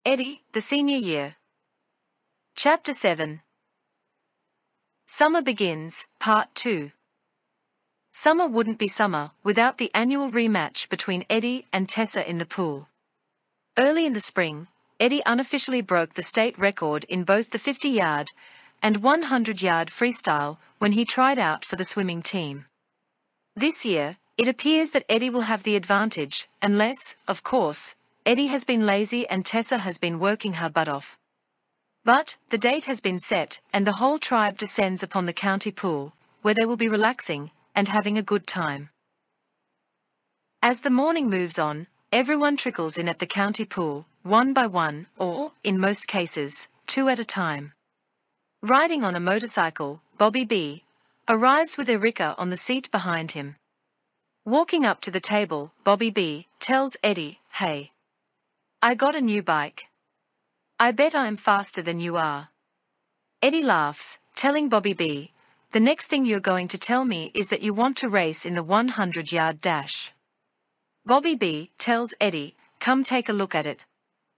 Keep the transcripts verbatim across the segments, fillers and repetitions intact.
Eddie, the Senior Year. Chapter seven. Summer Begins, Part two. Summer wouldn't be summer without the annual rematch between Eddie and Tessa in the pool. Early in the spring, Eddie unofficially broke the state record in both the fifty-yard and one hundred-yard freestyle when he tried out for the swimming team. This year, it appears that Eddie will have the advantage, unless, of course, Eddie has been lazy and Tessa has been working her butt off. But, the date has been set, and the whole tribe descends upon the county pool, where they will be relaxing and having a good time. As the morning moves on, everyone trickles in at the county pool, one by one, or, in most cases, two at a time. Riding on a motorcycle, Bobby B arrives with Erika on the seat behind him. Walking up to the table, Bobby B tells Eddie, "Hey, I got a new bike. I bet I'm faster than you are." Eddie laughs, telling Bobby B, "The next thing you're going to tell me is that you want to race in the one hundred-yard dash." Bobby B tells Eddie, "Come take a look at it."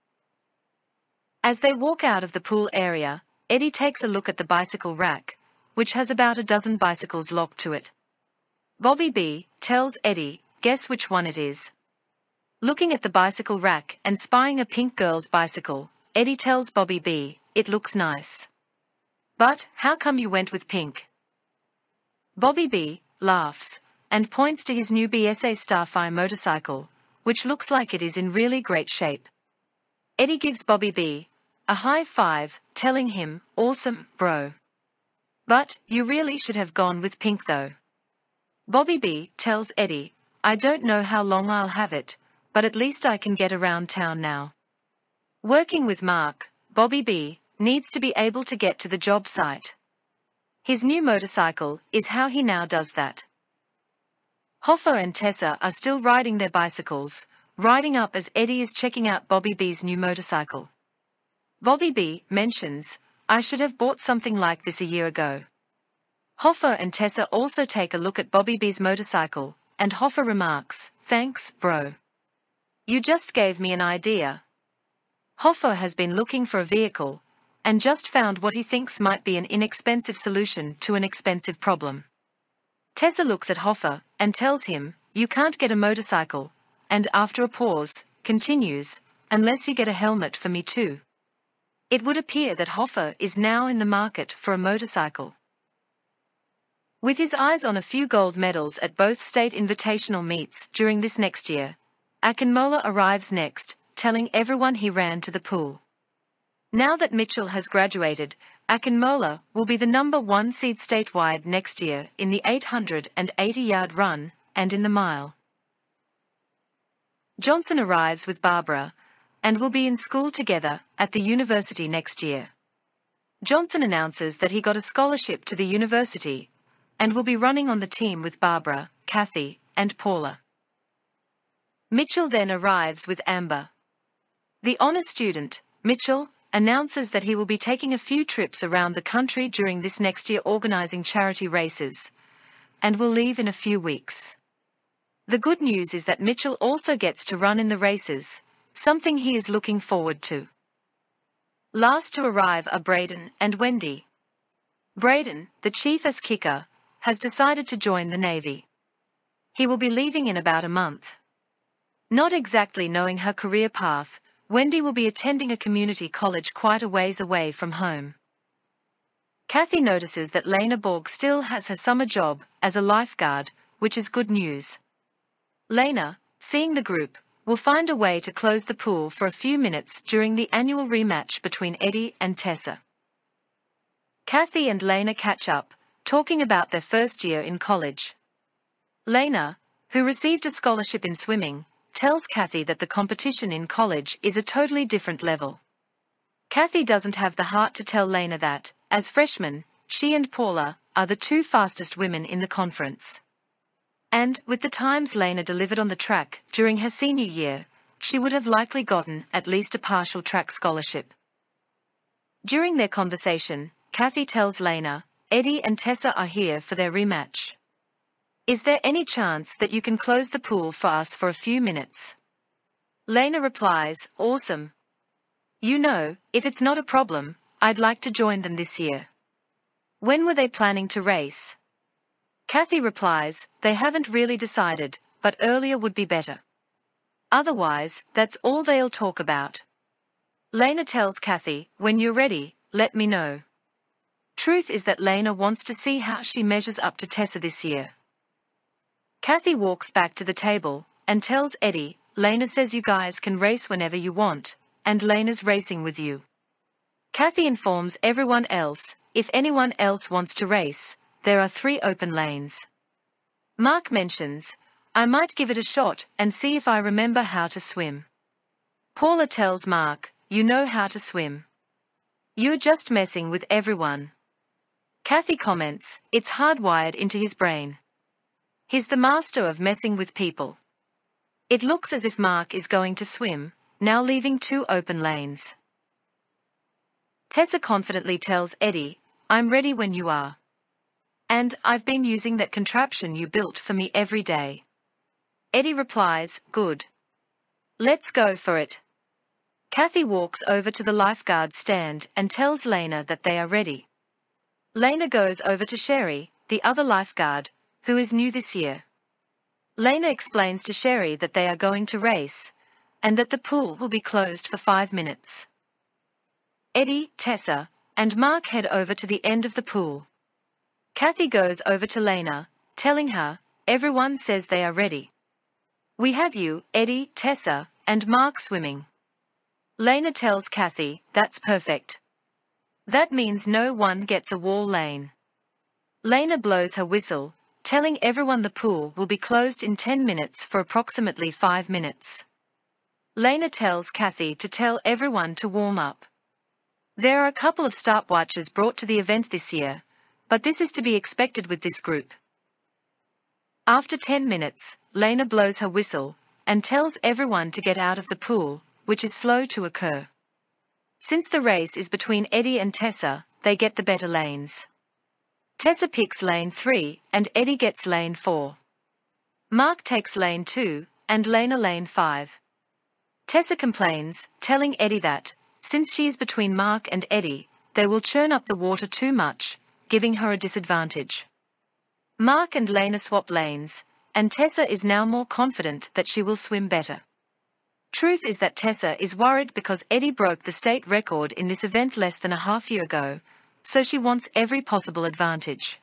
As they walk out of the pool area, Eddie takes a look at the bicycle rack, which has about a dozen bicycles locked to it. Bobby B tells Eddie, "Guess which one it is." Looking at the bicycle rack and spying a pink girl's bicycle, Eddie tells Bobby B, "It looks nice. But, how come you went with pink?" Bobby B laughs and points to his new B S A Starfire motorcycle, which looks like it is in really great shape. Eddie gives Bobby B a high five, telling him, "Awesome, bro. But, you really should have gone with pink though." Bobby B tells Eddie, "I don't know how long I'll have it, but at least I can get around town now." Working with Mark, Bobby B needs to be able to get to the job site. His new motorcycle is how he now does that. Hoffa and Tessa are still riding their bicycles, riding up as Eddie is checking out Bobby B's new motorcycle. Bobby B mentions, "I should have bought something like this a year ago." Hoffa and Tessa also take a look at Bobby B's motorcycle, and Hoffa remarks, "Thanks, bro. You just gave me an idea." Hoffa has been looking for a vehicle, and just found what he thinks might be an inexpensive solution to an expensive problem. Tessa looks at Hoffa and tells him, "You can't get a motorcycle," and after a pause, continues, "unless you get a helmet for me too." It would appear that Hoffa is now in the market for a motorcycle. With his eyes on a few gold medals at both state invitational meets during this next year, Akinmola arrives next, telling everyone he ran to the pool. Now that Mitchell has graduated, Akinmola will be the number one seed statewide next year in the eight hundred eighty-yard run, and in the mile. Johnson arrives with Barbara, and will be in school together at the university next year. Johnson announces that he got a scholarship to the university, and will be running on the team with Barbara, Kathy, and Paula. Mitchell then arrives with Amber. The honor student, Mitchell, announces that he will be taking a few trips around the country during this next year organizing charity races, and will leave in a few weeks. The good news is that Mitchell also gets to run in the races, something he is looking forward to. Last to arrive are Braden and Wendy. Braden, the chief as kicker, has decided to join the Navy. He will be leaving in about a month. Not exactly knowing her career path, Wendy will be attending a community college quite a ways away from home. Kathy notices that Lena Borg still has her summer job as a lifeguard, which is good news. Lena, seeing the group, will find a way to close the pool for a few minutes during the annual rematch between Eddie and Tessa. Kathy and Lena catch up, talking about their first year in college. Lena, who received a scholarship in swimming, tells Kathy that the competition in college is a totally different level. Kathy doesn't have the heart to tell Lena that, as freshmen, she and Paula are the two fastest women in the conference. And, with the times Lena delivered on the track during her senior year, she would have likely gotten at least a partial track scholarship. During their conversation, Kathy tells Lena, "Eddie and Tessa are here for their rematch. Is there any chance that you can close the pool for us for a few minutes?" Lena replies, "Awesome. You know, if it's not a problem, I'd like to join them this year. When were they planning to race? Kathy replies, they haven't really decided, but earlier would be better. Otherwise, that's all they'll talk about. Lena tells Kathy, when you're ready, let me know. Truth is that Lena wants to see how she measures up to Tessa this year. Kathy walks back to the table, and tells Eddie, Lena says you guys can race whenever you want, and Lena's racing with you. Kathy informs everyone else, if anyone else wants to race, there are three open lanes. Mark mentions, I might give it a shot and see if I remember how to swim. Paula tells Mark, you know how to swim. You're just messing with everyone. Kathy comments, it's hardwired into his brain. He's the master of messing with people. It looks as if Mark is going to swim, now leaving two open lanes. Tessa confidently tells Eddie, I'm ready when you are. And I've been using that contraption you built for me every day. Eddie replies, good. Let's go for it. Kathy walks over to the lifeguard stand and tells Lena that they are ready. Lena goes over to Sherry, the other lifeguard, who is new this year. Lena explains to Sherry that they are going to race, and that the pool will be closed for five minutes. Eddie, Tessa, and Mark head over to the end of the pool. Kathy goes over to Lena, telling her, everyone says they are ready. We have you, Eddie, Tessa, and Mark swimming. Lena tells Kathy, that's perfect. That means no one gets a wall lane. Lena blows her whistle, telling everyone the pool will be closed in ten minutes for approximately five minutes. Lena tells Kathy to tell everyone to warm up. There are a couple of stopwatches brought to the event this year, but this is to be expected with this group. After ten minutes, Lena blows her whistle, and tells everyone to get out of the pool, which is slow to occur. Since the race is between Eddie and Tessa, they get the better lanes. Tessa picks lane three, and Eddie gets lane four. Mark takes lane two, and Lena lane five. Tessa complains, telling Eddie that, since she is between Mark and Eddie, they will churn up the water too much, giving her a disadvantage. Mark and Lena swap lanes, and Tessa is now more confident that she will swim better. Truth is that Tessa is worried because Eddie broke the state record in this event less than a half year ago, so she wants every possible advantage.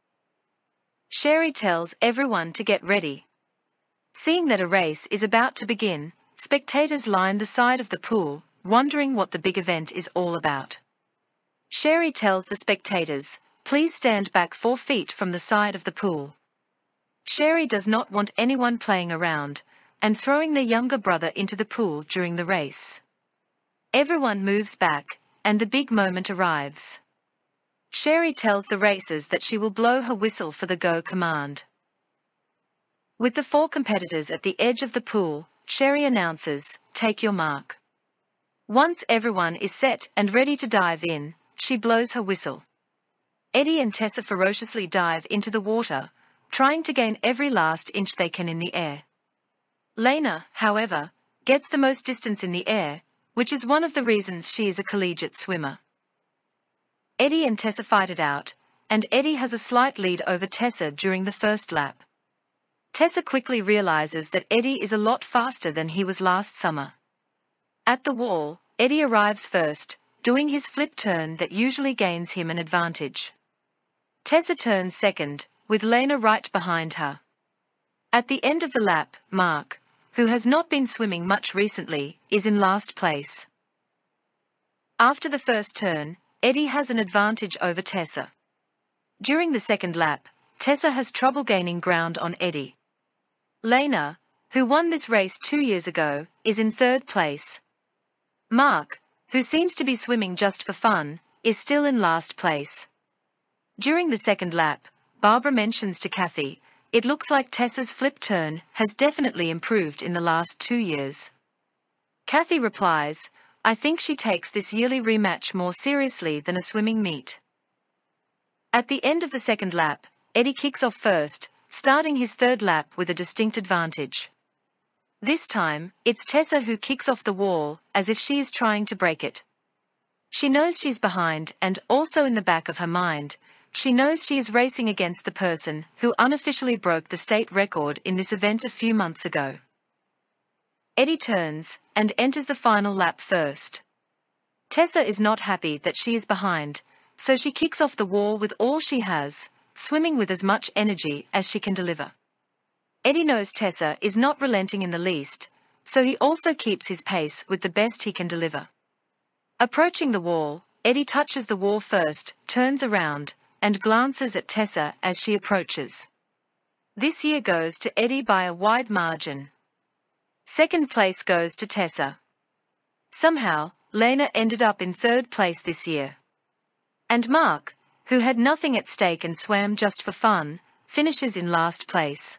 Sherry tells everyone to get ready. Seeing that a race is about to begin, spectators line the side of the pool, wondering what the big event is all about. Sherry tells the spectators, please stand back four feet from the side of the pool. Sherry does not want anyone playing around, and throwing their younger brother into the pool during the race. Everyone moves back, and the big moment arrives. Sherry tells the racers that she will blow her whistle for the go command. With the four competitors at the edge of the pool, Sherry announces, take your mark. Once everyone is set and ready to dive in, she blows her whistle. Eddie and Tessa ferociously dive into the water, trying to gain every last inch they can in the air. Lena, however, gets the most distance in the air, which is one of the reasons she is a collegiate swimmer. Eddie and Tessa fight it out, and Eddie has a slight lead over Tessa during the first lap. Tessa quickly realizes that Eddie is a lot faster than he was last summer. At the wall, Eddie arrives first, doing his flip turn that usually gains him an advantage. Tessa turns second, with Lena right behind her. At the end of the lap, Mark, who has not been swimming much recently, is in last place. After the first turn, Eddie has an advantage over Tessa. During the second lap, Tessa has trouble gaining ground on Eddie. Lena, who won this race two years ago, is in third place. Mark, who seems to be swimming just for fun, is still in last place. During the second lap, Barbara mentions to Kathy, it looks like Tessa's flip turn has definitely improved in the last two years. Kathy replies, I think she takes this yearly rematch more seriously than a swimming meet. At the end of the second lap, Eddie kicks off first, starting his third lap with a distinct advantage. This time, it's Tessa who kicks off the wall, as if she is trying to break it. She knows she's behind, and also in the back of her mind, she knows she is racing against the person who unofficially broke the state record in this event a few months ago. Eddie turns and enters the final lap first. Tessa is not happy that she is behind, so she kicks off the wall with all she has, swimming with as much energy as she can deliver. Eddie knows Tessa is not relenting in the least, so he also keeps his pace with the best he can deliver. Approaching the wall, Eddie touches the wall first, turns around, and glances at Tessa as she approaches. This year goes to Eddie by a wide margin. Second place goes to Tessa. Somehow, Lena ended up in third place this year. And Mark, who had nothing at stake and swam just for fun, finishes in last place.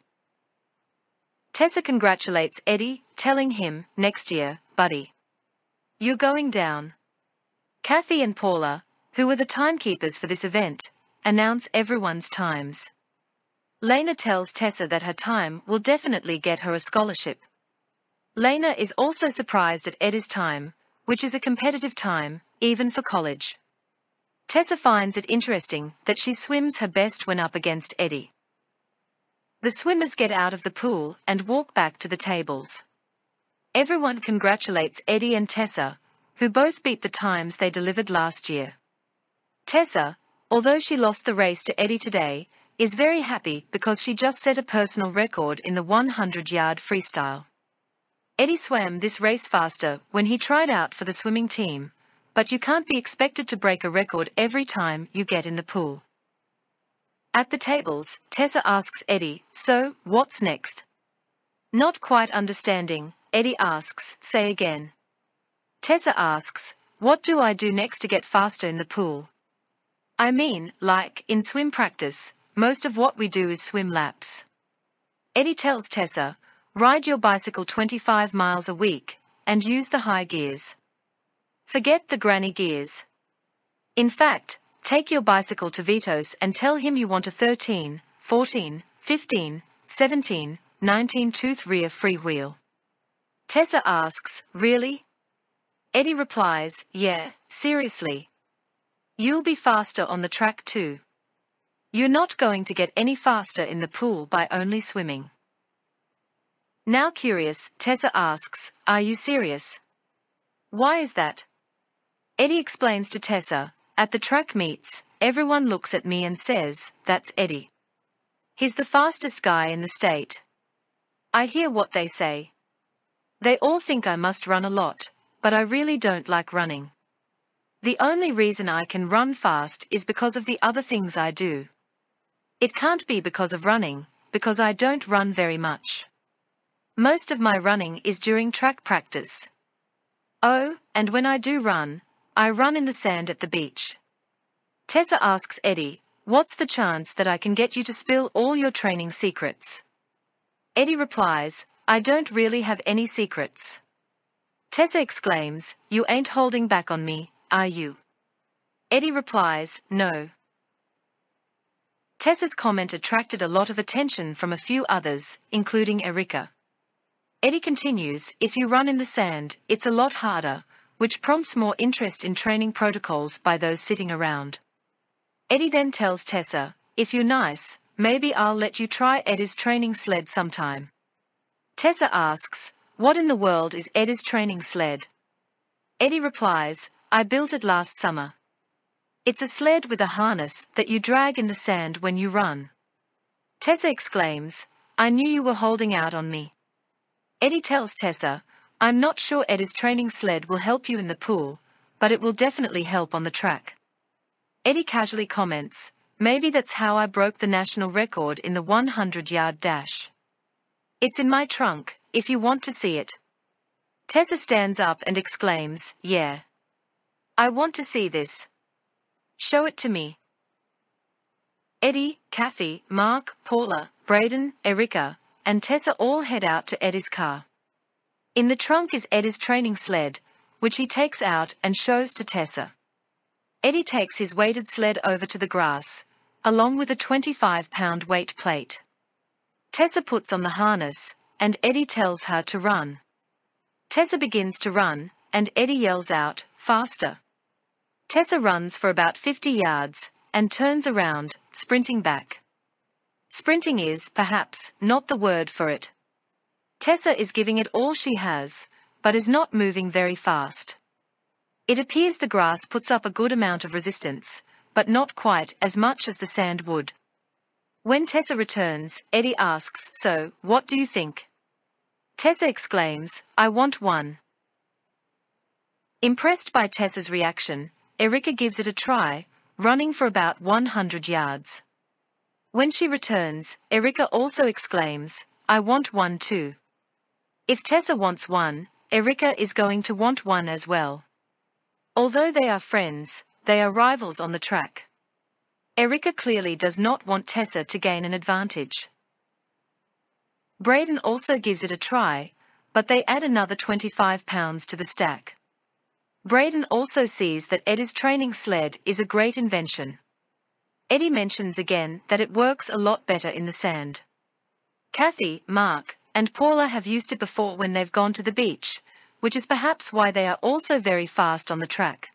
Tessa congratulates Eddie, telling him, "Next year, buddy. You're going down." Kathy and Paula, who were the timekeepers for this event, announce everyone's times. Lena tells Tessa that her time will definitely get her a scholarship. Lena is also surprised at Eddie's time, which is a competitive time, even for college. Tessa finds it interesting that she swims her best when up against Eddie. The swimmers get out of the pool and walk back to the tables. Everyone congratulates Eddie and Tessa, who both beat the times they delivered last year. Tessa, although she lost the race to Eddie today, is very happy because she just set a personal record in the one hundred yard freestyle. Eddie swam this race faster when he tried out for the swimming team, but you can't be expected to break a record every time you get in the pool. At the tables, Tessa asks Eddie, "So, what's next?" Not quite understanding, Eddie asks, "Say again." Tessa asks, "What do I do next to get faster in the pool?" "I mean, like, in swim practice, most of what we do is swim laps." Eddie tells Tessa, "Ride your bicycle twenty-five miles a week, and use the high gears. Forget the granny gears. In fact, take your bicycle to Vito's and tell him you want a thirteen, fourteen, fifteen, seventeen, nineteen tooth rear freewheel." Tessa asks, "Really?" Eddie replies, "Yeah, seriously. You'll be faster on the track too. You're not going to get any faster in the pool by only swimming." Now curious, Tessa asks, "Are you serious? Why is that?" Eddie explains to Tessa, "At the track meets, everyone looks at me and says, 'That's Eddie. He's the fastest guy in the state.' I hear what they say. They all think I must run a lot, but I really don't like running. The only reason I can run fast is because of the other things I do. It can't be because of running, because I don't run very much. Most of my running is during track practice. Oh, and when I do run, I run in the sand at the beach." Tessa asks Eddie, "What's the chance that I can get you to spill all your training secrets?" Eddie replies, "I don't really have any secrets." Tessa exclaims, "You ain't holding back on me, are you?" Eddie replies, "No." Tessa's comment attracted a lot of attention from a few others, including Erika. Eddie continues, "If you run in the sand, it's a lot harder," which prompts more interest in training protocols by those sitting around. Eddie then tells Tessa, "If you're nice, maybe I'll let you try Eddie's training sled sometime." Tessa asks, "What in the world is Eddie's training sled?" Eddie replies, "I built it last summer. It's a sled with a harness that you drag in the sand when you run." Tessa exclaims, "I knew you were holding out on me." Eddie tells Tessa, "I'm not sure Eddie's training sled will help you in the pool, but it will definitely help on the track." Eddie casually comments, "Maybe that's how I broke the national record in the one hundred yard dash. It's in my trunk, if you want to see it." Tessa stands up and exclaims, "Yeah. I want to see this. Show it to me." Eddie, Kathy, Mark, Paula, Braden, Erika, and Tessa all head out to Eddie's car. In the trunk is Eddie's training sled, which he takes out and shows to Tessa. Eddie takes his weighted sled over to the grass, along with a twenty-five pound weight plate. Tessa puts on the harness, and Eddie tells her to run. Tessa begins to run, and Eddie yells out, "Faster!" Tessa runs for about fifty yards, and turns around, sprinting back. Sprinting is, perhaps, not the word for it. Tessa is giving it all she has, but is not moving very fast. It appears the grass puts up a good amount of resistance, but not quite as much as the sand would. When Tessa returns, Eddie asks, "So, what do you think?" Tessa exclaims, "I want one." Impressed by Tessa's reaction, Erica gives it a try, running for about one hundred yards. When she returns, Erica also exclaims, "I want one too." If Tessa wants one, Erica is going to want one as well. Although they are friends, they are rivals on the track. Erica clearly does not want Tessa to gain an advantage. Braden also gives it a try, but they add another twenty-five pounds to the stack. Braden also sees that Eddie's training sled is a great invention. Eddie mentions again that it works a lot better in the sand. Kathy, Mark, and Paula have used it before when they've gone to the beach, which is perhaps why they are also very fast on the track.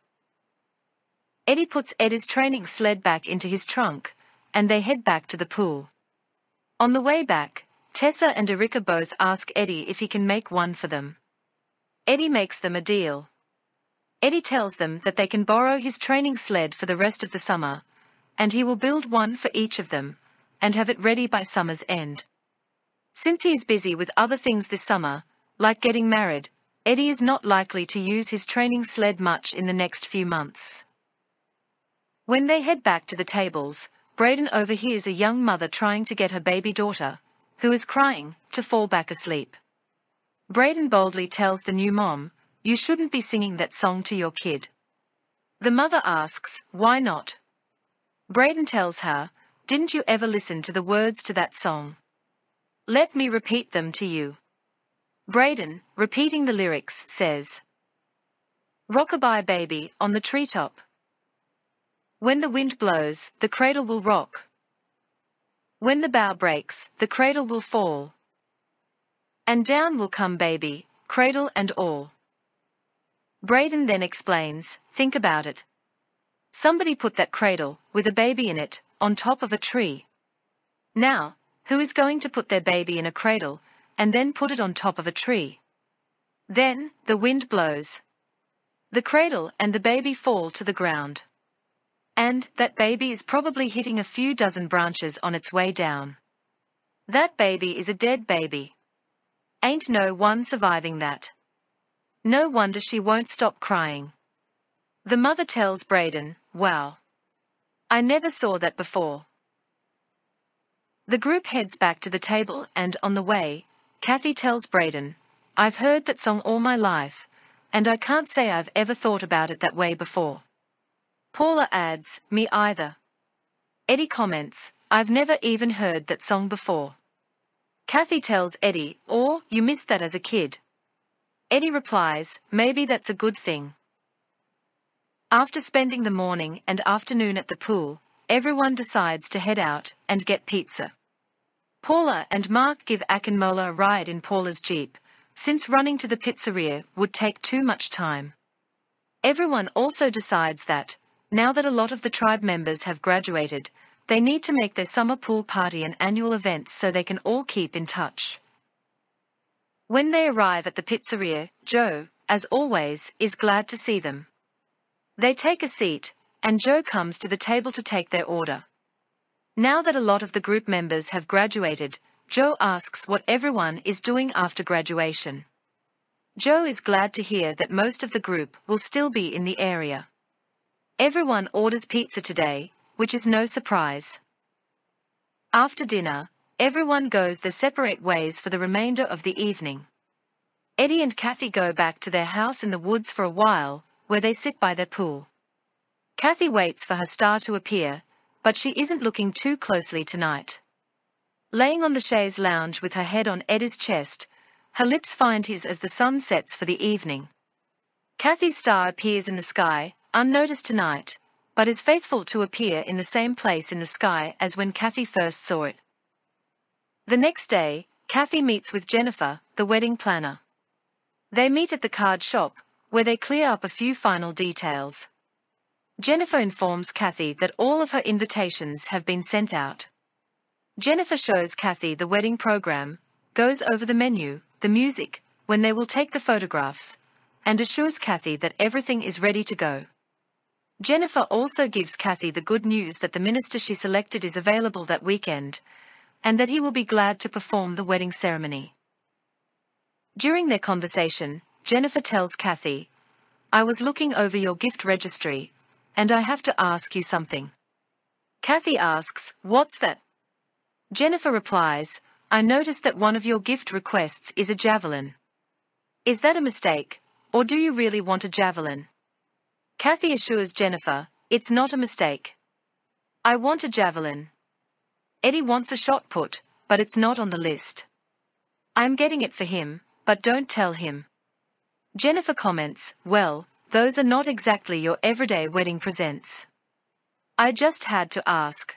Eddie puts Eddie's training sled back into his trunk, and they head back to the pool. On the way back, Tessa and Erica both ask Eddie if he can make one for them. Eddie makes them a deal. Eddie tells them that they can borrow his training sled for the rest of the summer, and he will build one for each of them, and have it ready by summer's end. Since he is busy with other things this summer, like getting married, Eddie is not likely to use his training sled much in the next few months. When they head back to the tables, Braden overhears a young mother trying to get her baby daughter, who is crying, to fall back asleep. Braden boldly tells the new mom, "You shouldn't be singing that song to your kid." The mother asks, "Why not?" Braden tells her, "Didn't you ever listen to the words to that song? Let me repeat them to you." Braden, repeating the lyrics, says, "Rock-a-bye baby on the treetop. When the wind blows, the cradle will rock. When the bough breaks, the cradle will fall. And down will come baby, cradle and all." Braden then explains, "Think about it. Somebody put that cradle, with a baby in it, on top of a tree. Now, who is going to put their baby in a cradle, and then put it on top of a tree? Then, the wind blows. The cradle and the baby fall to the ground. And that baby is probably hitting a few dozen branches on its way down. That baby is a dead baby. Ain't no one surviving that. No wonder she won't stop crying." The mother tells Braden, "Wow. I never saw that before." The group heads back to the table and on the way, Kathy tells Braden, "I've heard that song all my life, and I can't say I've ever thought about it that way before." Paula adds, "Me either." Eddie comments, "I've never even heard that song before." Kathy tells Eddie, "Oh, you missed that as a kid." Eddie replies, "Maybe that's a good thing." After spending the morning and afternoon at the pool, everyone decides to head out and get pizza. Paula and Mark give Akinmola a ride in Paula's Jeep, since running to the pizzeria would take too much time. Everyone also decides that, now that a lot of the tribe members have graduated, they need to make their summer pool party an annual event so they can all keep in touch. When they arrive at the pizzeria, Joe, as always, is glad to see them. They take a seat, and Joe comes to the table to take their order. Now that a lot of the group members have graduated, Joe asks what everyone is doing after graduation. Joe is glad to hear that most of the group will still be in the area. Everyone orders pizza today, which is no surprise. After dinner, everyone goes their separate ways for the remainder of the evening. Eddie and Kathy go back to their house in the woods for a while, where they sit by their pool. Kathy waits for her star to appear, but she isn't looking too closely tonight. Laying on the chaise lounge with her head on Eddie's chest, her lips find his as the sun sets for the evening. Kathy's star appears in the sky, unnoticed tonight, but is faithful to appear in the same place in the sky as when Kathy first saw it. The next day, Kathy meets with Jennifer, the wedding planner. They meet at the card shop, where they clear up a few final details. Jennifer informs Kathy that all of her invitations have been sent out. Jennifer shows Kathy the wedding program, goes over the menu, the music, when they will take the photographs, and assures Kathy that everything is ready to go. Jennifer also gives Kathy the good news that the minister she selected is available that weekend, and that he will be glad to perform the wedding ceremony. During their conversation, Jennifer tells Kathy, "I was looking over your gift registry, and I have to ask you something." Kathy asks, "What's that?" Jennifer replies, "I noticed that one of your gift requests is a javelin. Is that a mistake, or do you really want a javelin?" Kathy assures Jennifer, "It's not a mistake. I want a javelin. Eddie wants a shot put, but it's not on the list. I'm getting it for him, but don't tell him." Jennifer comments, "Well, those are not exactly your everyday wedding presents. I just had to ask."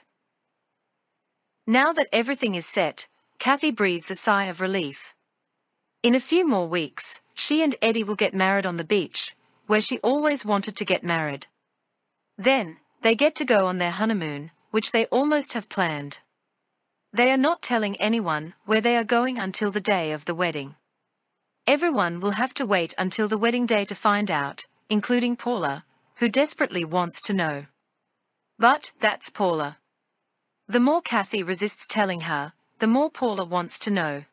Now that everything is set, Kathy breathes a sigh of relief. In a few more weeks, she and Eddie will get married on the beach, where she always wanted to get married. Then, they get to go on their honeymoon, which they almost have planned. They are not telling anyone where they are going until the day of the wedding. Everyone will have to wait until the wedding day to find out, including Paula, who desperately wants to know. But that's Paula. The more Kathy resists telling her, the more Paula wants to know.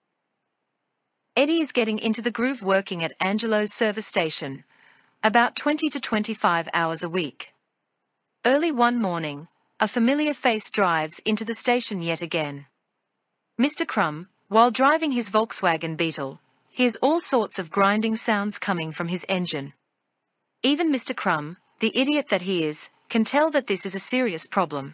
Eddie is getting into the groove working at Angelo's service station, about twenty to twenty-five hours a week. Early one morning, a familiar face drives into the station yet again. Mister Crumb, while driving his Volkswagen Beetle, hears all sorts of grinding sounds coming from his engine. Even Mister Crumb, the idiot that he is, can tell that this is a serious problem.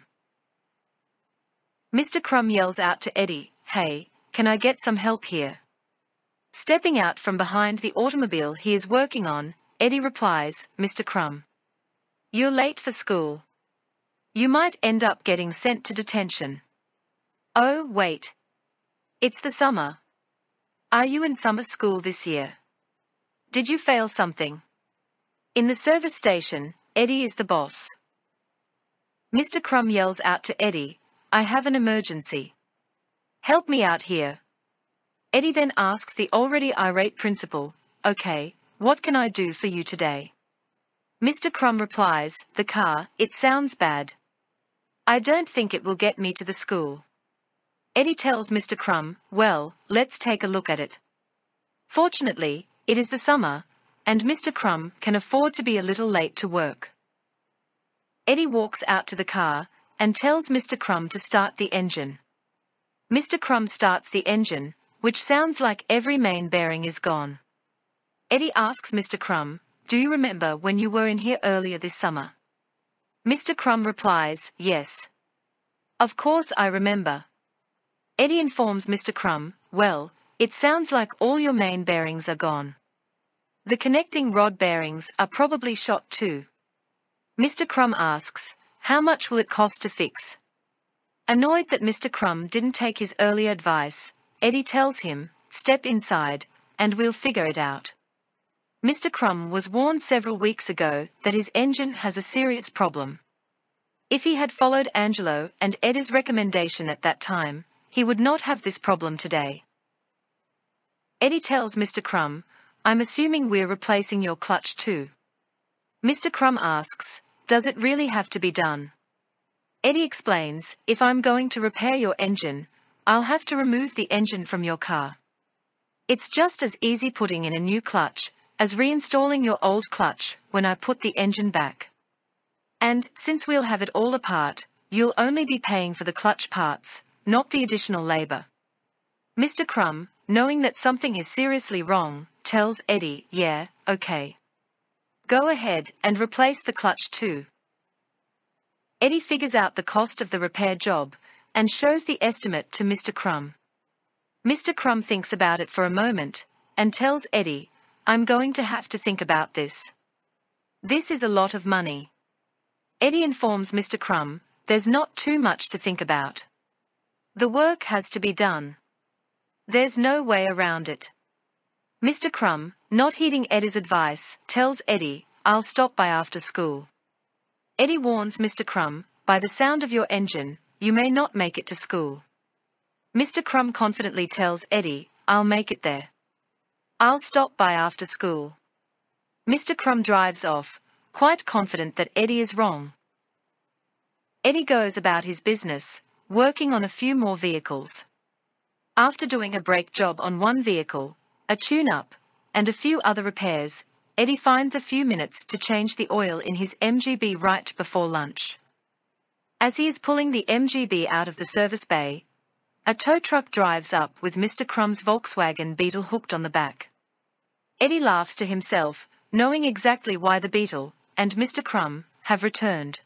Mister Crumb yells out to Eddie, "Hey, can I get some help here?" Stepping out from behind the automobile he is working on, Eddie replies, "Mister Crumb, you're late for school. You might end up getting sent to detention." "Oh, wait. It's the summer. Are you in summer school this year? Did you fail something?" In the service station, Eddie is the boss. Mister Crumb yells out to Eddie, "I have an emergency. Help me out here." Eddie then asks the already irate principal, "Okay, what can I do for you today?" Mister Crumb replies, "The car, it sounds bad. I don't think it will get me to the school." Eddie tells Mister Crumb, "Well, let's take a look at it." Fortunately, it is the summer, and Mister Crumb can afford to be a little late to work. Eddie walks out to the car, and tells Mister Crumb to start the engine. Mister Crumb starts the engine, which sounds like every main bearing is gone. Eddie asks Mister Crumb, "Do you remember when you were in here earlier this summer?" Mister Crumb replies, "Yes. Of course I remember." Eddie informs Mister Crumb, "Well, it sounds like all your main bearings are gone. The connecting rod bearings are probably shot too." Mister Crumb asks, "How much will it cost to fix?" Annoyed that Mister Crumb didn't take his earlier advice, Eddie tells him, "Step inside, and we'll figure it out." Mister Crumb was warned several weeks ago that his engine has a serious problem. If he had followed Angelo and Eddie's recommendation at that time, he would not have this problem today. Eddie tells Mister Crumb, "I'm assuming we're replacing your clutch too." Mister Crumb asks, "Does it really have to be done?" Eddie explains, "If I'm going to repair your engine, I'll have to remove the engine from your car. It's just as easy putting in a new clutch as reinstalling your old clutch when I put the engine back. And, since we'll have it all apart, you'll only be paying for the clutch parts, not the additional labor." Mister Crumb, knowing that something is seriously wrong, tells Eddie, "Yeah, okay. Go ahead and replace the clutch too." Eddie figures out the cost of the repair job, and shows the estimate to Mister Crumb. Mister Crumb thinks about it for a moment, and tells Eddie, "I'm going to have to think about this. This is a lot of money." Eddie informs Mister Crumb, "There's not too much to think about. The work has to be done." There's no way around it. Mister Crumb, not heeding Eddie's advice, tells Eddie, I'll stop by after school. Eddie warns Mister Crumb, by the sound of your engine, you may not make it to school. Mister Crumb confidently tells Eddie, I'll make it there. I'll stop by after school. Mister Crumb drives off, quite confident that Eddie is wrong. Eddie goes about his business, working on a few more vehicles. After doing a brake job on one vehicle, a tune-up, and a few other repairs, Eddie finds a few minutes to change the oil in his M G B right before lunch. As he is pulling the M G B out of the service bay, a tow truck drives up with Mister Crumb's Volkswagen Beetle hooked on the back. Eddie laughs to himself, knowing exactly why the Beetle, and Mister Crumb, have returned.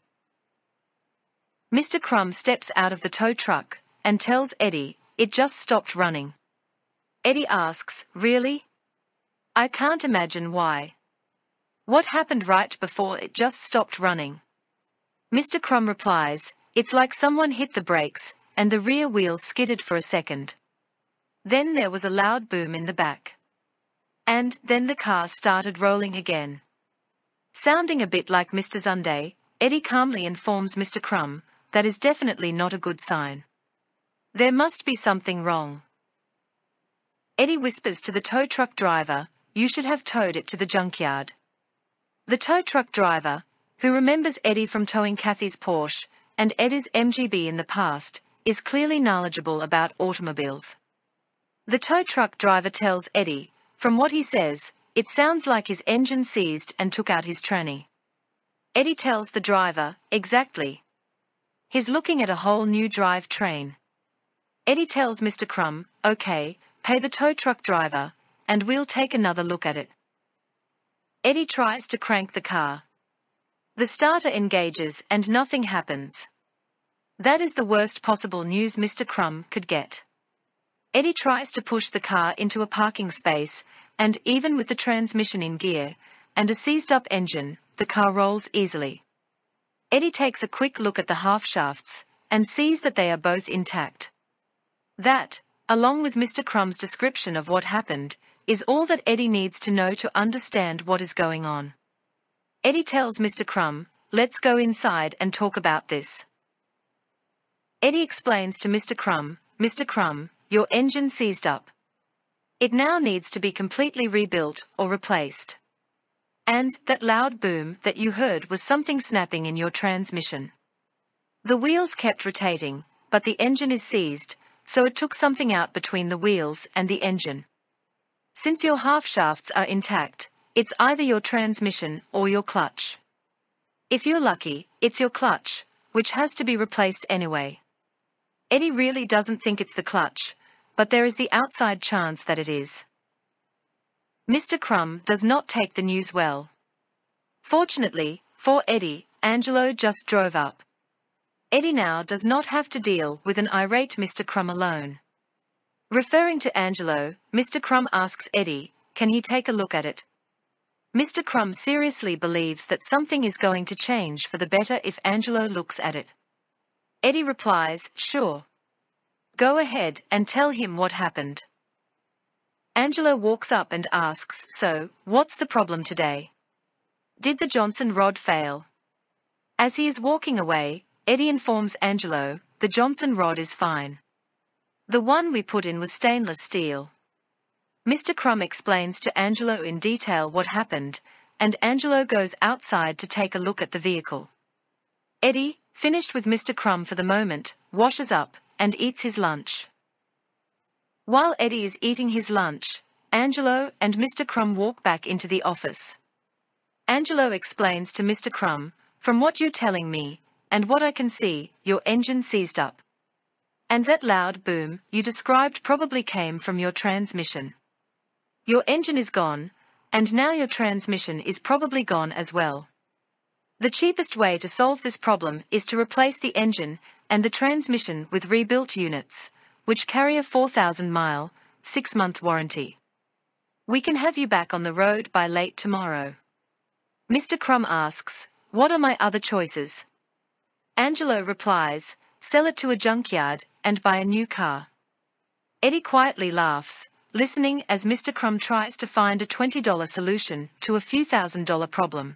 Mister Crumb steps out of the tow truck, and tells Eddie, it just stopped running. Eddie asks, really? I can't imagine why. What happened right before it just stopped running? Mister Crumb replies, it's like someone hit the brakes, and the rear wheels skidded for a second. Then there was a loud boom in the back. And then the car started rolling again. Sounding a bit like Mister Sunday, Eddie calmly informs Mister Crumb, that is definitely not a good sign. There must be something wrong. Eddie whispers to the tow truck driver, you should have towed it to the junkyard. The tow truck driver, who remembers Eddie from towing Kathy's Porsche and Eddie's M G B in the past, is clearly knowledgeable about automobiles. The tow truck driver tells Eddie, from what he says, it sounds like his engine seized and took out his tranny. Eddie tells the driver, exactly. He's looking at a whole new drive train. Eddie tells Mister Crumb, okay, pay the tow truck driver, and we'll take another look at it. Eddie tries to crank the car. The starter engages and nothing happens. That is the worst possible news Mister Crumb could get. Eddie tries to push the car into a parking space, and even with the transmission in gear, and a seized-up engine, the car rolls easily. Eddie takes a quick look at the half shafts, and sees that they are both intact. That, along with Mister Crumb's description of what happened, is all that Eddie needs to know to understand what is going on. Eddie tells Mister Crumb, let's go inside and talk about this. Eddie explains to Mister Crumb, Mister Crumb, your engine seized up. It now needs to be completely rebuilt or replaced. And that loud boom that you heard was something snapping in your transmission. The wheels kept rotating, but the engine is seized, so it took something out between the wheels and the engine. Since your half shafts are intact, it's either your transmission or your clutch. If you're lucky, it's your clutch, which has to be replaced anyway. Eddie really doesn't think it's the clutch, but there is the outside chance that it is. Mister Crumb does not take the news well. Fortunately, for Eddie, Angelo just drove up. Eddie now does not have to deal with an irate Mister Crumb alone. Referring to Angelo, Mister Crumb asks Eddie, can he take a look at it? Mister Crumb seriously believes that something is going to change for the better if Angelo looks at it. Eddie replies, sure. Go ahead and tell him what happened. Angelo walks up and asks, so, what's the problem today? Did the Johnson rod fail? As he is walking away, Eddie informs Angelo, the Johnson rod is fine. The one we put in was stainless steel. Mister Crumb explains to Angelo in detail what happened, and Angelo goes outside to take a look at the vehicle. Eddie, finished with Mister Crumb for the moment, washes up, and eats his lunch. While Eddie is eating his lunch, Angelo and Mister Crumb walk back into the office. Angelo explains to Mister Crumb, from what you're telling me, and what I can see, your engine seized up. And that loud boom you described probably came from your transmission. Your engine is gone, and now your transmission is probably gone as well. The cheapest way to solve this problem is to replace the engine and the transmission with rebuilt units, which carry a four thousand mile, six month warranty. We can have you back on the road by late tomorrow. Mister Crumb asks, what are my other choices? Angelo replies, sell it to a junkyard and buy a new car. Eddie quietly laughs, listening as Mister Crumb tries to find a twenty dollar solution to a few thousand dollar problem.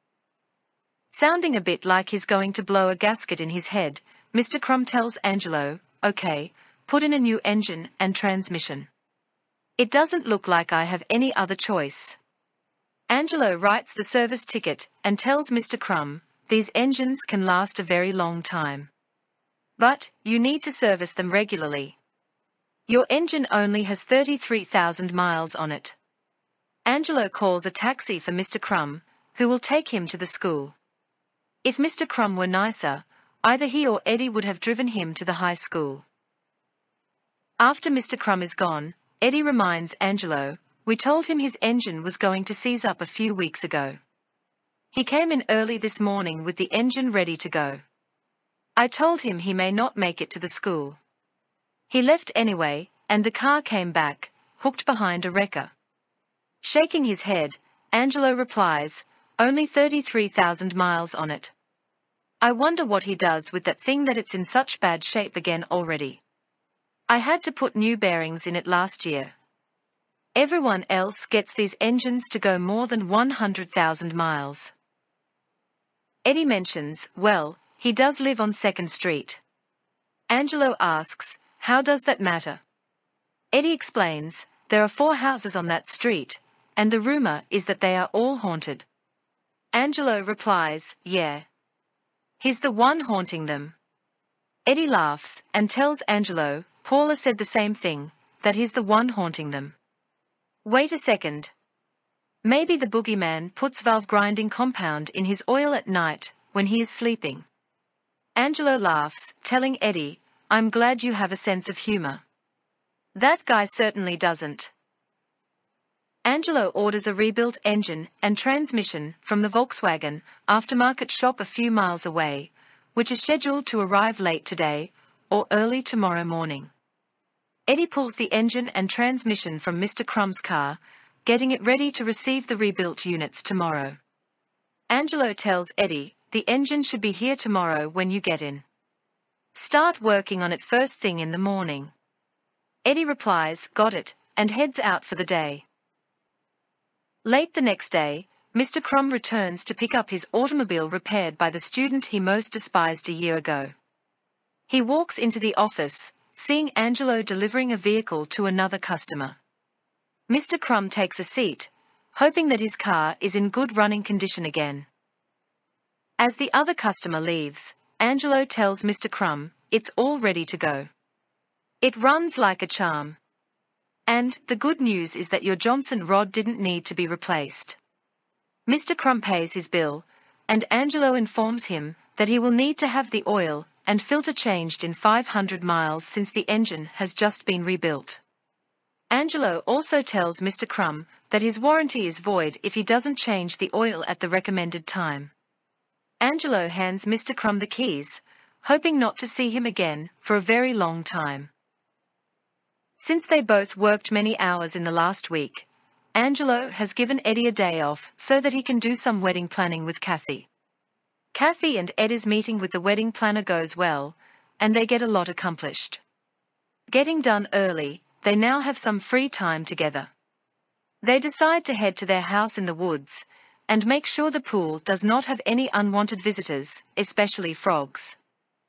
Sounding a bit like he's going to blow a gasket in his head, Mister Crumb tells Angelo, "Okay, put in a new engine and transmission. It doesn't look like I have any other choice." Angelo writes the service ticket and tells Mister Crumb, "These engines can last a very long time. But, you need to service them regularly. Your engine only has thirty-three thousand miles on it." Angelo calls a taxi for Mister Crumb, who will take him to the school. If Mister Crumb were nicer, either he or Eddie would have driven him to the high school. After Mister Crumb is gone, Eddie reminds Angelo, "We told him his engine was going to seize up a few weeks ago. He came in early this morning with the engine ready to go. I told him he may not make it to the school. He left anyway, and the car came back, hooked behind a wrecker." Shaking his head, Angelo replies, "Only thirty-three thousand miles on it. I wonder what he does with that thing that it's in such bad shape again already. I had to put new bearings in it last year. Everyone else gets these engines to go more than one hundred thousand miles." Eddie mentions, "Well, he does live on second street." Angelo asks, "How does that matter?" Eddie explains, "There are four houses on that street, and the rumor is that they are all haunted." Angelo replies, "Yeah. He's the one haunting them." Eddie laughs and tells Angelo, "Paula said the same thing, that he's the one haunting them." Wait a second. Maybe the boogeyman puts valve grinding compound in his oil at night when he is sleeping. Angelo laughs, telling Eddie, "I'm glad you have a sense of humor. That guy certainly doesn't." Angelo orders a rebuilt engine and transmission from the Volkswagen aftermarket shop a few miles away, which is scheduled to arrive late today or early tomorrow morning. Eddie pulls the engine and transmission from Mister Crumb's car, getting it ready to receive the rebuilt units tomorrow. Angelo tells Eddie, "The engine should be here tomorrow when you get in. Start working on it first thing in the morning." Eddie replies, "Got it," and heads out for the day. Late the next day, Mister Crumb returns to pick up his automobile repaired by the student he most despised a year ago. He walks into the office, seeing Angelo delivering a vehicle to another customer. Mister Crumb takes a seat, hoping that his car is in good running condition again. As the other customer leaves, Angelo tells Mister Crumb, "It's all ready to go. It runs like a charm. And the good news is that your Johnson rod didn't need to be replaced." Mister Crumb pays his bill, and Angelo informs him that he will need to have the oil and filter changed in five hundred miles since the engine has just been rebuilt. Angelo also tells Mister Crumb that his warranty is void if he doesn't change the oil at the recommended time. Angelo hands Mister Crumb the keys, hoping not to see him again for a very long time. Since they both worked many hours in the last week, Angelo has given Eddie a day off so that he can do some wedding planning with Kathy. Kathy and Eddie's meeting with the wedding planner goes well, and they get a lot accomplished. Getting done early, they now have some free time together. They decide to head to their house in the woods, and make sure the pool does not have any unwanted visitors, especially frogs.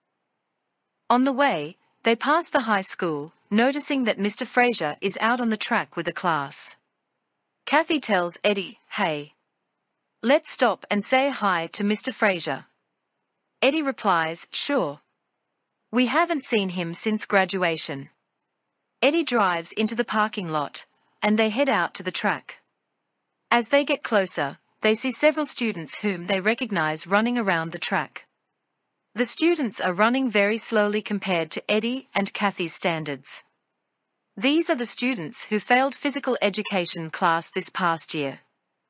On the way, they pass the high school, noticing that Mister Fraser is out on the track with a class. Kathy tells Eddie, "Hey, let's stop and say hi to Mister Fraser." Eddie replies, "Sure. We haven't seen him since graduation." Eddie drives into the parking lot, and they head out to the track. As they get closer, they see several students whom they recognize running around the track. The students are running very slowly compared to Eddie and Kathy's standards. These are the students who failed physical education class this past year.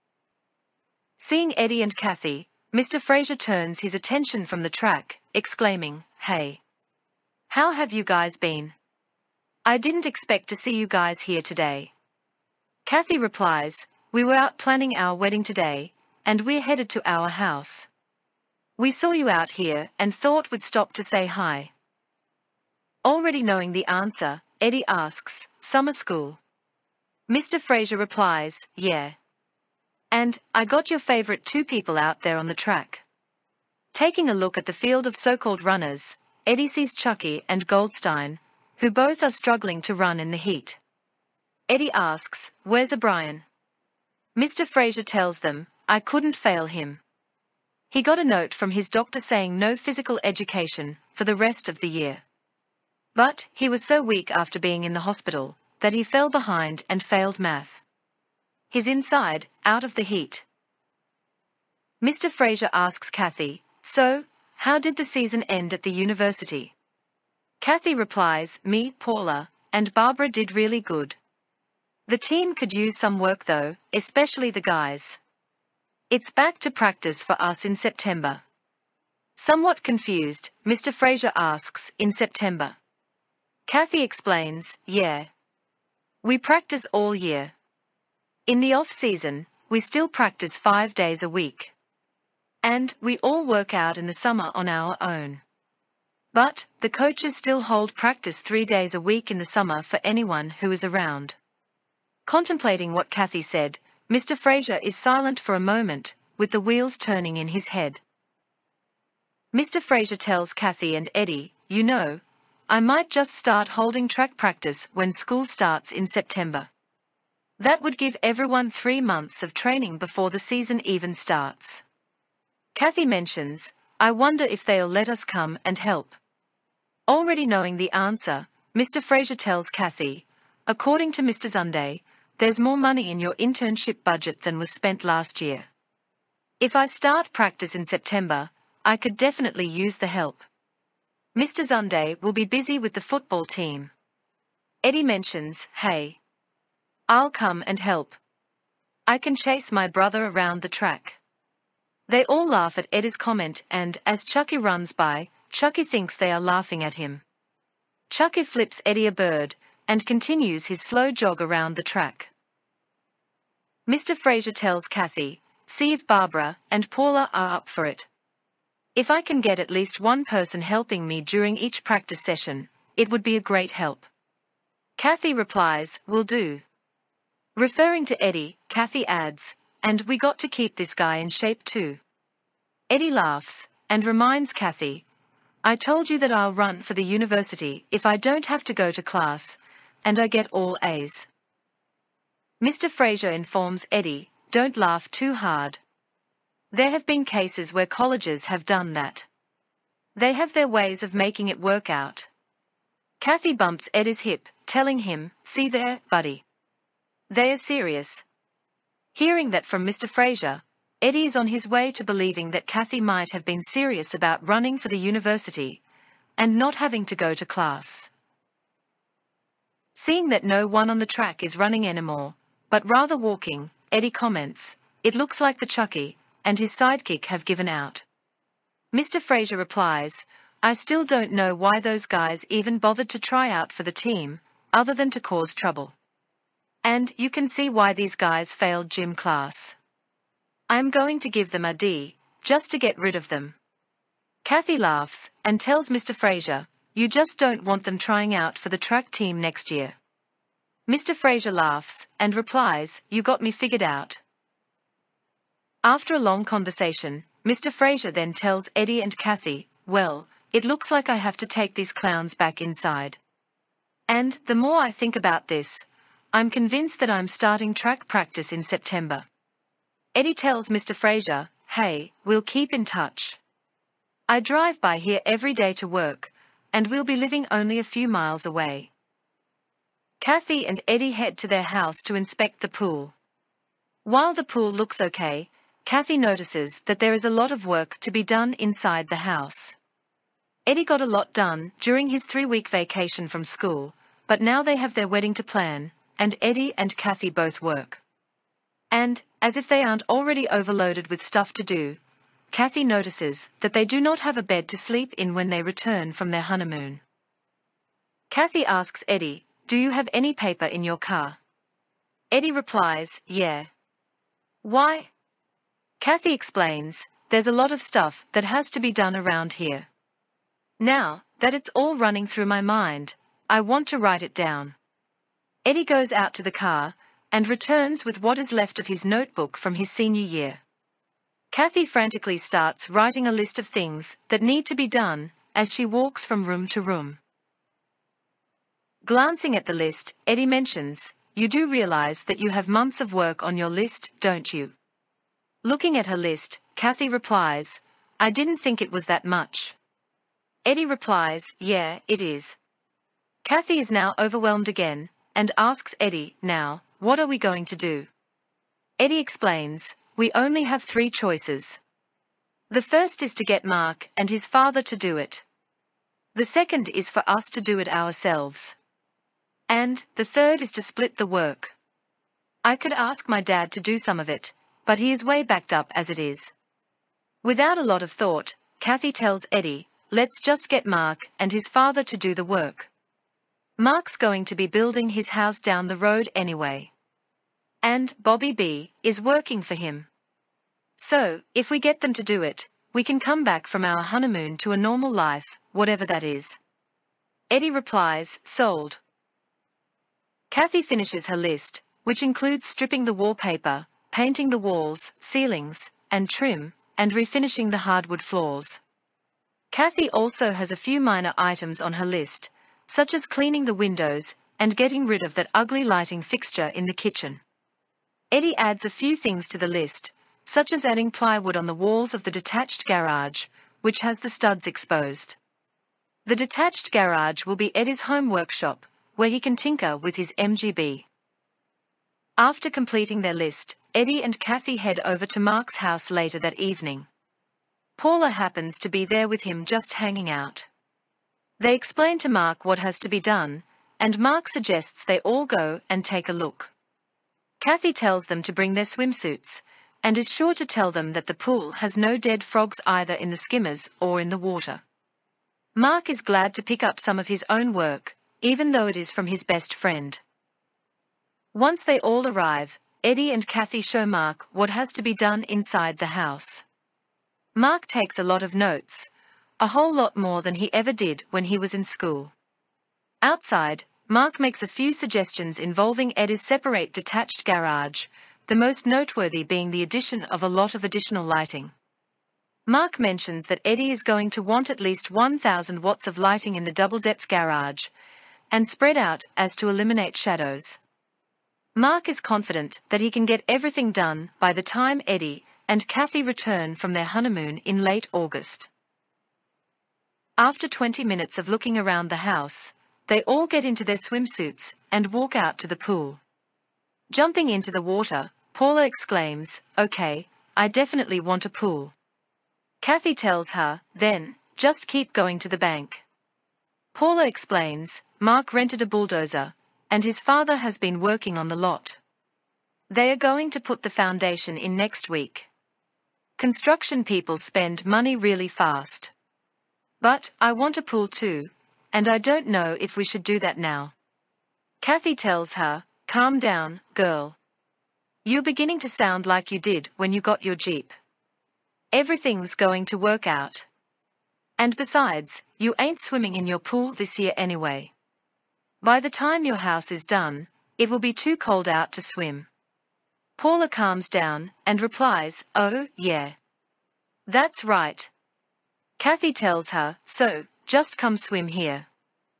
Seeing Eddie and Kathy, Mister Fraser turns his attention from the track, exclaiming, "Hey! How have you guys been? I didn't expect to see you guys here today." Kathy replies, "We were out planning our wedding today, and we're headed to our house. We saw you out here and thought we'd stop to say hi." Already knowing the answer, Eddie asks, summer school. Mister Fraser replies, yeah. And, I got your favorite two people out there on the track. Taking a look at the field of so-called runners, Eddie sees Chucky and Goldstein, who both are struggling to run in the heat. Eddie asks, where's O'Brien? Mister Fraser tells them, I couldn't fail him. He got a note from his doctor saying no physical education for the rest of the year. But, he was so weak after being in the hospital, that he fell behind and failed math. He's inside, out of the heat. Mister Fraser asks Kathy, so, how did the season end at the university? Kathy replies, me, Paula, and Barbara did really good. The team could use some work though, especially the guys. It's back to practice for us in September. Somewhat confused, Mister Fraser asks, in September. Kathy explains, yeah. We practice all year. In the off-season, we still practice five days a week. And, we all work out in the summer on our own. But, the coaches still hold practice three days a week in the summer for anyone who is around. Contemplating what Kathy said, Mister Fraser is silent for a moment, with the wheels turning in his head. Mister Fraser tells Kathy and Eddie, you know, I might just start holding track practice when school starts in September. That would give everyone three months of training before the season even starts. Kathy mentions, I wonder if they'll let us come and help. Already knowing the answer, Mister Fraser tells Kathy, according to Mister Sunday, there's more money in your internship budget than was spent last year. If I start practice in September, I could definitely use the help. Mister Sunday will be busy with the football team. Eddie mentions, hey. I'll come and help. I can chase my brother around the track. They all laugh at Eddie's comment and, as Chucky runs by, Chucky thinks they are laughing at him. Chucky flips Eddie a bird, and continues his slow jog around the track. Mister Fraser tells Kathy, see if Barbara and Paula are up for it. If I can get at least one person helping me during each practice session, it would be a great help. Kathy replies, will do. Referring to Eddie, Kathy adds, and we got to keep this guy in shape too. Eddie laughs, and reminds Kathy, I told you that I'll run for the university if I don't have to go to class, and I get all A's. Mister Fraser informs Eddie, don't laugh too hard. There have been cases where colleges have done that. They have their ways of making it work out. Kathy bumps Eddie's hip, telling him, see there, buddy. They are serious. Hearing that from Mister Fraser, Eddie is on his way to believing that Kathy might have been serious about running for the university, and not having to go to class. Seeing that no one on the track is running anymore, but rather walking, Eddie comments, it looks like the Chucky and his sidekick have given out. Mister Fraser replies, I still don't know why those guys even bothered to try out for the team, other than to cause trouble. And you can see why these guys failed gym class. I'm going to give them a D, just to get rid of them. Kathy laughs, and tells Mister Fraser, you just don't want them trying out for the track team next year. Mister Fraser laughs, and replies, you got me figured out. After a long conversation, Mister Fraser then tells Eddie and Kathy, well, it looks like I have to take these clowns back inside. And, the more I think about this, I'm convinced that I'm starting track practice in September. Eddie tells Mister Fraser, hey, we'll keep in touch. I drive by here every day to work, and we'll be living only a few miles away. Kathy and Eddie head to their house to inspect the pool. While the pool looks okay, Kathy notices that there is a lot of work to be done inside the house. Eddie got a lot done during his three-week vacation from school, but now they have their wedding to plan, and Eddie and Kathy both work. And, as if they aren't already overloaded with stuff to do, Kathy notices that they do not have a bed to sleep in when they return from their honeymoon. Kathy asks Eddie, do you have any paper in your car? Eddie replies, yeah. Why? Kathy explains, there's a lot of stuff that has to be done around here. Now that it's all running through my mind, I want to write it down. Eddie goes out to the car, and returns with what is left of his notebook from his senior year. Kathy frantically starts writing a list of things that need to be done, as she walks from room to room. Glancing at the list, Eddie mentions, "You do realize that you have months of work on your list, don't you?" Looking at her list, Kathy replies, "I didn't think it was that much." Eddie replies, "Yeah, it is." Kathy is now overwhelmed again, and asks Eddie, "Now, what are we going to do?" Eddie explains, "We only have three choices. The first is to get Mark and his father to do it. The second is for us to do it ourselves. And the third is to split the work. I could ask my dad to do some of it, but he is way backed up as it is." Without a lot of thought, Kathy tells Eddie, "Let's just get Mark and his father to do the work. Mark's going to be building his house down the road anyway. And Bobby B is working for him. So, if we get them to do it, we can come back from our honeymoon to a normal life, whatever that is." Eddie replies, "Sold." Kathy finishes her list, which includes stripping the wallpaper, painting the walls, ceilings, and trim, and refinishing the hardwood floors. Kathy also has a few minor items on her list, such as cleaning the windows, and getting rid of that ugly lighting fixture in the kitchen. Eddie adds a few things to the list, such as adding plywood on the walls of the detached garage, which has the studs exposed. The detached garage will be Eddie's home workshop, where he can tinker with his M G B. After completing their list, Eddie and Kathy head over to Mark's house later that evening. Paula happens to be there with him just hanging out. They explain to Mark what has to be done, and Mark suggests they all go and take a look. Kathy tells them to bring their swimsuits, and is sure to tell them that the pool has no dead frogs either in the skimmers or in the water. Mark is glad to pick up some of his own work, even though it is from his best friend. Once they all arrive, Eddie and Kathy show Mark what has to be done inside the house. Mark takes a lot of notes, a whole lot more than he ever did when he was in school. Outside, Mark makes a few suggestions involving Eddie's separate detached garage, the most noteworthy being the addition of a lot of additional lighting. Mark mentions that Eddie is going to want at least one thousand watts of lighting in the double-depth garage, and spread out as to eliminate shadows. Mark is confident that he can get everything done by the time Eddie and Kathy return from their honeymoon in late August. After twenty minutes of looking around the house, they all get into their swimsuits and walk out to the pool. Jumping into the water, Paula exclaims, "Okay, I definitely want a pool." Kathy tells her, "Then, just keep going to the bank." Paula explains, Mark rented a bulldozer, and his father has been working on the lot. They are going to put the foundation in next week. Construction people spend money really fast. But I want a pool too, and I don't know if we should do that now. Kathy tells her, "Calm down, girl. You're beginning to sound like you did when you got your Jeep. Everything's going to work out. And besides, you ain't swimming in your pool this year anyway. By the time your house is done, it will be too cold out to swim." Paula calms down and replies, "Oh, yeah. That's right." Kathy tells her, "So, just come swim here."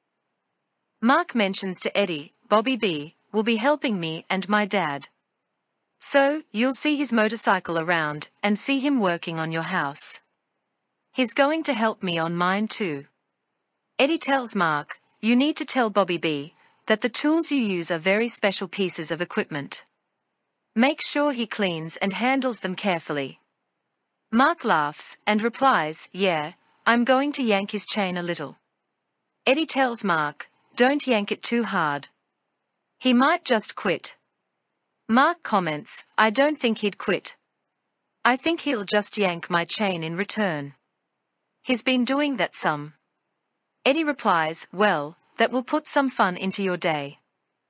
Mark mentions to Eddie, Bobby B will be helping me and my dad. So, you'll see his motorcycle around and see him working on your house. He's going to help me on mine too. Eddie tells Mark, "You need to tell Bobby B that the tools you use are very special pieces of equipment. Make sure he cleans and handles them carefully." Mark laughs and replies, "Yeah, I'm going to yank his chain a little." Eddie tells Mark, "Don't yank it too hard. He might just quit." Mark comments, "I don't think he'd quit. I think he'll just yank my chain in return. He's been doing that some." Eddie replies, "Well, that will put some fun into your day."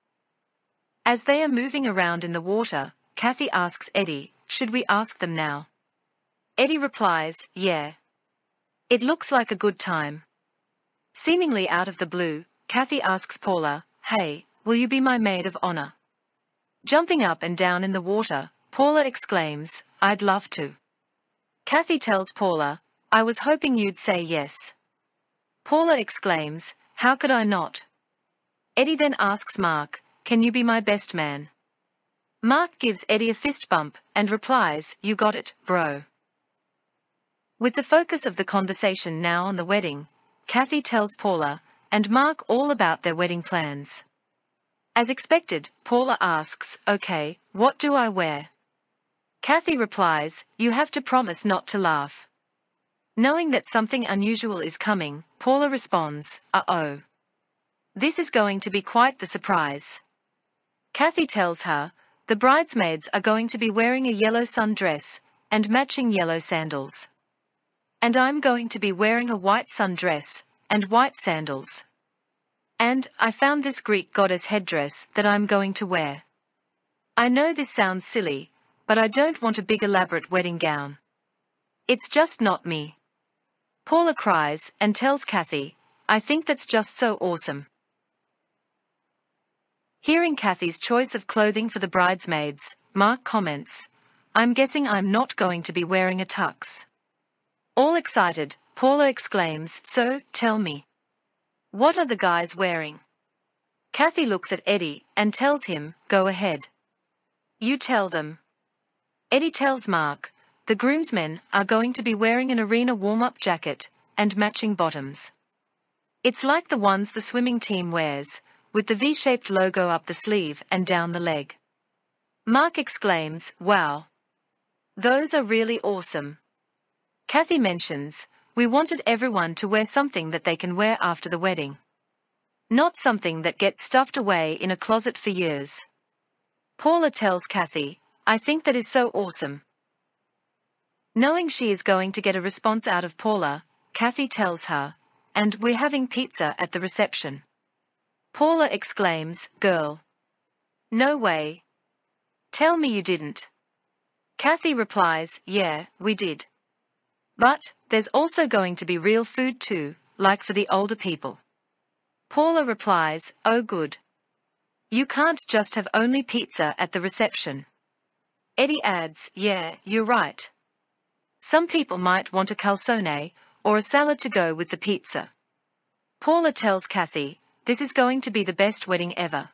As they are moving around in the water, Kathy asks Eddie, "Should we ask them now?" Eddie replies, "Yeah. It looks like a good time." Seemingly out of the blue, Kathy asks Paula, "Hey, will you be my maid of honor?" Jumping up and down in the water, Paula exclaims, "I'd love to." Kathy tells Paula, "I was hoping you'd say yes." Paula exclaims, "How could I not?" Eddie then asks Mark, "Can you be my best man?" Mark gives Eddie a fist bump and replies, "You got it, bro." With the focus of the conversation now on the wedding, Kathy tells Paula and Mark all about their wedding plans. As expected, Paula asks, "Okay, what do I wear?" Kathy replies, "You have to promise not to laugh." Knowing that something unusual is coming, Paula responds, "Uh-oh. This is going to be quite the surprise." Kathy tells her, the bridesmaids are going to be wearing a yellow sundress and matching yellow sandals. And I'm going to be wearing a white sundress and white sandals. And I found this Greek goddess headdress that I'm going to wear. I know this sounds silly, but I don't want a big elaborate wedding gown. It's just not me." Paula cries and tells Kathy, "I think that's just so awesome." Hearing Kathy's choice of clothing for the bridesmaids, Mark comments, "I'm guessing I'm not going to be wearing a tux." All excited, Paula exclaims, "So, tell me. What are the guys wearing?" Kathy looks at Eddie and tells him, "Go ahead. You tell them." Eddie tells Mark, the groomsmen are going to be wearing an arena warm-up jacket and matching bottoms. It's like the ones the swimming team wears, with the V-shaped logo up the sleeve and down the leg. Mark exclaims, "Wow. Those are really awesome." Kathy mentions, "We wanted everyone to wear something that they can wear after the wedding. Not something that gets stuffed away in a closet for years." Paula tells Kathy, "I think that is so awesome." Knowing she is going to get a response out of Paula, Kathy tells her, "And we're having pizza at the reception." Paula exclaims, "Girl. No way. Tell me you didn't." Kathy replies, "Yeah, we did. But there's also going to be real food too, like for the older people." Paula replies, "Oh good. You can't just have only pizza at the reception." Eddie adds, "Yeah, you're right. Some people might want a calzone or a salad to go with the pizza." Paula tells Kathy, "This is going to be the best wedding ever."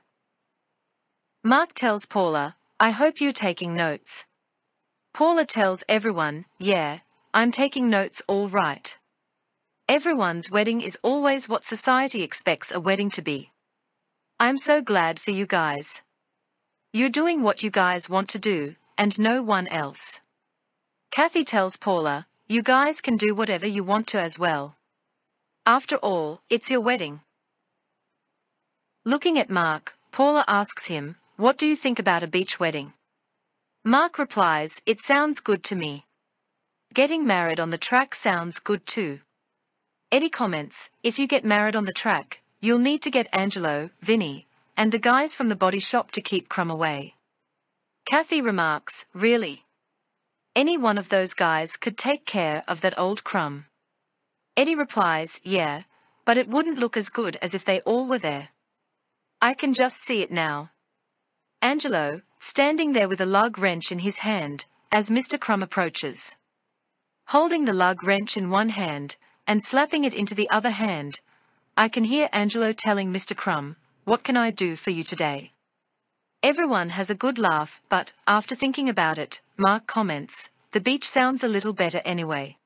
Mark tells Paula, "I hope you're taking notes." Paula tells everyone, "Yeah, I'm taking notes all right. Everyone's wedding is always what society expects a wedding to be. I'm so glad for you guys. You're doing what you guys want to do, and no one else." Kathy tells Paula, "You guys can do whatever you want to as well. After all, it's your wedding." Looking at Mark, Paula asks him, "What do you think about a beach wedding?" Mark replies, "It sounds good to me. Getting married on the track sounds good too." Eddie comments, "If you get married on the track, you'll need to get Angelo, Vinny, and the guys from the body shop to keep Crumb away." Kathy remarks, "Really? Any one of those guys could take care of that old Crumb." Eddie replies, "Yeah, but it wouldn't look as good as if they all were there. I can just see it now. Angelo, standing there with a lug wrench in his hand, as Mister Crumb approaches. Holding the lug wrench in one hand, and slapping it into the other hand, I can hear Angelo telling Mister Crumb, 'What can I do for you today?'" Everyone has a good laugh, but, after thinking about it, Mark comments, "The beach sounds a little better anyway."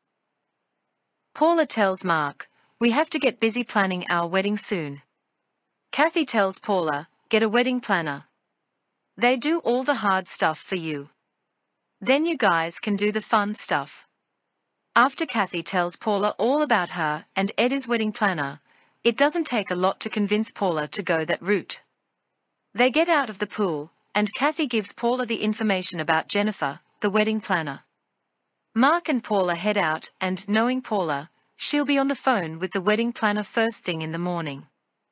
Paula tells Mark, "We have to get busy planning our wedding soon." Kathy tells Paula, "Get a wedding planner. They do all the hard stuff for you. Then you guys can do the fun stuff." After Kathy tells Paula all about her and Eddie's wedding planner, it doesn't take a lot to convince Paula to go that route. They get out of the pool, and Kathy gives Paula the information about Jennifer, the wedding planner. Mark and Paula head out and, knowing Paula, she'll be on the phone with the wedding planner first thing in the morning.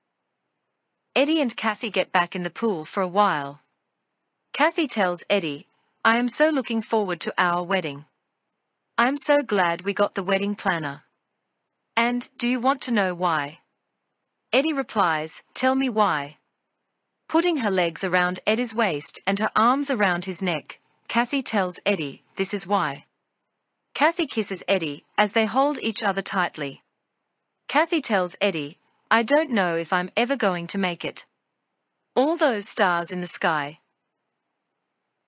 Eddie and Kathy get back in the pool for a while. Kathy tells Eddie, "I am so looking forward to our wedding. I'm so glad we got the wedding planner. And, do you want to know why?" Eddie replies, "Tell me why." Putting her legs around Eddie's waist and her arms around his neck, Kathy tells Eddie, "This is why." Kathy kisses Eddie as they hold each other tightly. Kathy tells Eddie, "I don't know if I'm ever going to make it. All those stars in the sky,